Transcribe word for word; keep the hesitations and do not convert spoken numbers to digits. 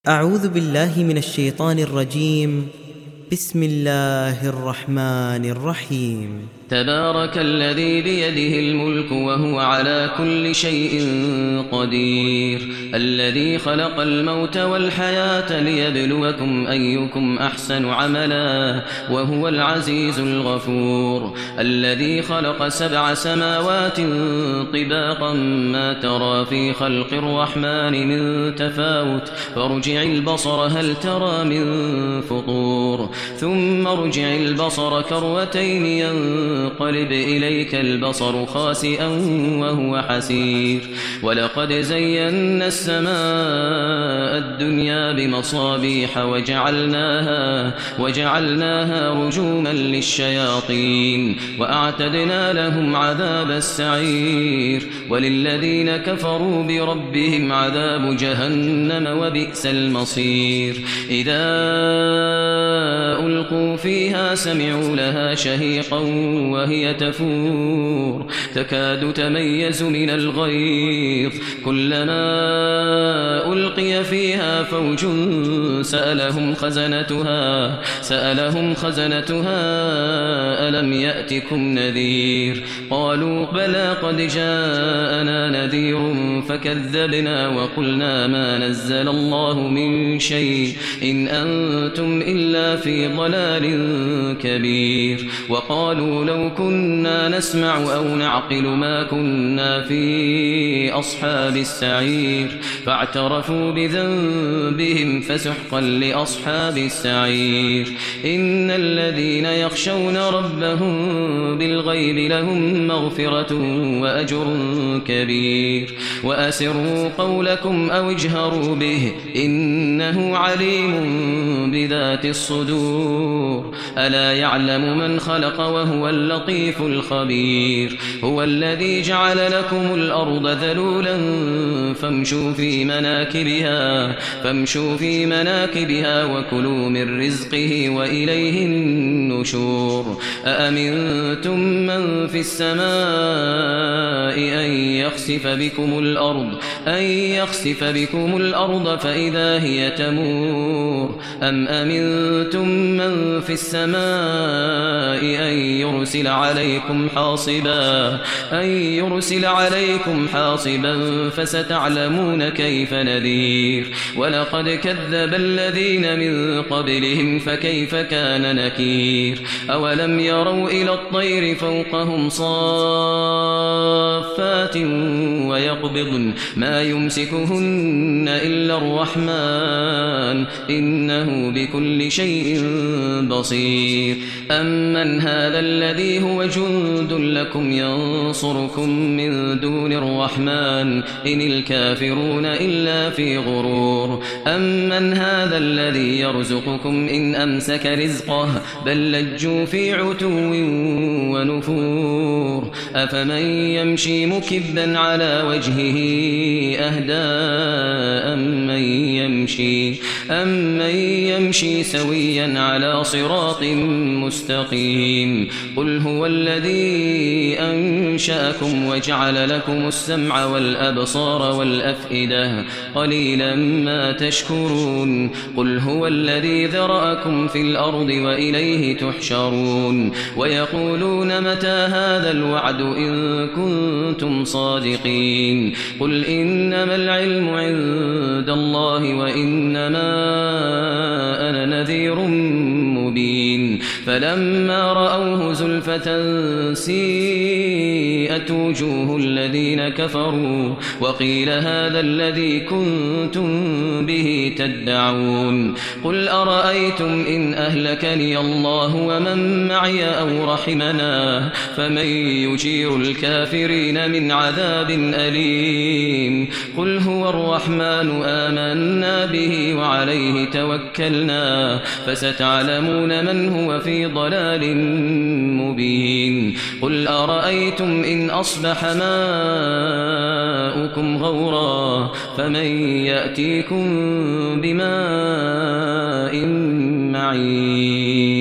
أعوذ بالله من الشيطان الرجيم. بسم الله الرحمن الرحيم. تبارك الذي بيده الملك وهو على كل شيء قدير، الذي خلق الموت والحياة ليبلوكم أيكم أحسن عملا وهو العزيز الغفور، الذي خلق سبع سماوات طباقا ما ترى في خلق الرحمن من تفاوت، فارجع البصر هل ترى من فطور، ثم ارجع البصر كروتين ينقلب إليك البصر خاسئا وهو حسير، ولقد زينا السماء الدنيا بمصابيح وجعلناها, وجعلناها رجوما للشياطين وأعتدنا لهم عذاب السعير، وللذين كفروا بربهم عذاب جهنم وبئس المصير. إذا ألقوا فيها سمعوا لها شهيقا وهي تفور تكاد تميز من الغيظ، كلما ألقي فيها فوج سألهم خزنتها سألهم خزنتها ألم يأتكم نذير، قالوا بلى قد جاءنا نذير فكذبنا وقلنا ما نزل الله من شيء إن أنتم إلا في ضلال كبير، وقالوا لو كنا نسمع أو نعقل ما كنا في أصحاب السعير، فاعترفوا بذنبهم فسحقا لأصحاب السعير. إن الذين يخشون ربهم بالغيب لهم مغفرة وأجر كبير، وأسروا قولكم أو اجهروا به إنه عليم بذات الصدور، ألا يعلم من خلق وهو اللطيف الخبير. هو الذي جعل لكم الأرض ذلولا فامشوا في مناكبها فامشوا في مناكبها وكلوا من رزقه وإليه النشور. أأمنتم من في السماء أن يخسف بكم الأرض أن يخسف بكم الأرض فإذا هي تمور، أم أمنتم من في السماء أن يرسل عليكم حاصبا أن يرسل عليكم حاصبا فستعلمون كيف نذير. ولقد كذب الذين من قبلهم فكيف كان نكير. أولم يروا إلى الطير فوقهم صافات ويقبضن ما يمسكهن إلا الرحمن إنه بكل شيء بصير. أمن هذا الذي هو جند لكم ينصركم من دون الرحمن إن الكافرون إلا في غرور. أمن هذا الذي يرزقكم إن أمسك رزقه بل لجوا في عتو ونفور. أفمن يمشي مكبا على وجهه أهدى أمن يمشي أمن يمشي سويا على صراط مستقيم. قل هو الذي أنشأكم وجعل لكم السمع والأبصار والأفئدة قليلا ما تشكرون. قل هو الذي ذرأكم في الأرض وإليه تحشرون. ويقولون متى هذا الوعد إن كنتم صادقين. قل إنما العلم عند الله وإنما أنا نذير مبين. فلما رأوه زلفة سيئت وجوه الذين كفروا وقيل هذا الذي كنتم به تدعون. قل أرأيتم إن أهلكني الله ومن معي أو رحمنا فمن يجير الكافرين من عذاب أليم. قل هو الرحمن آمنا به وعليه توكلنا فستعلمون من هو في ضلال مبين. قل أرأيتم إن أصبح ماؤكم غورا فمن يأتيكم بماء معين.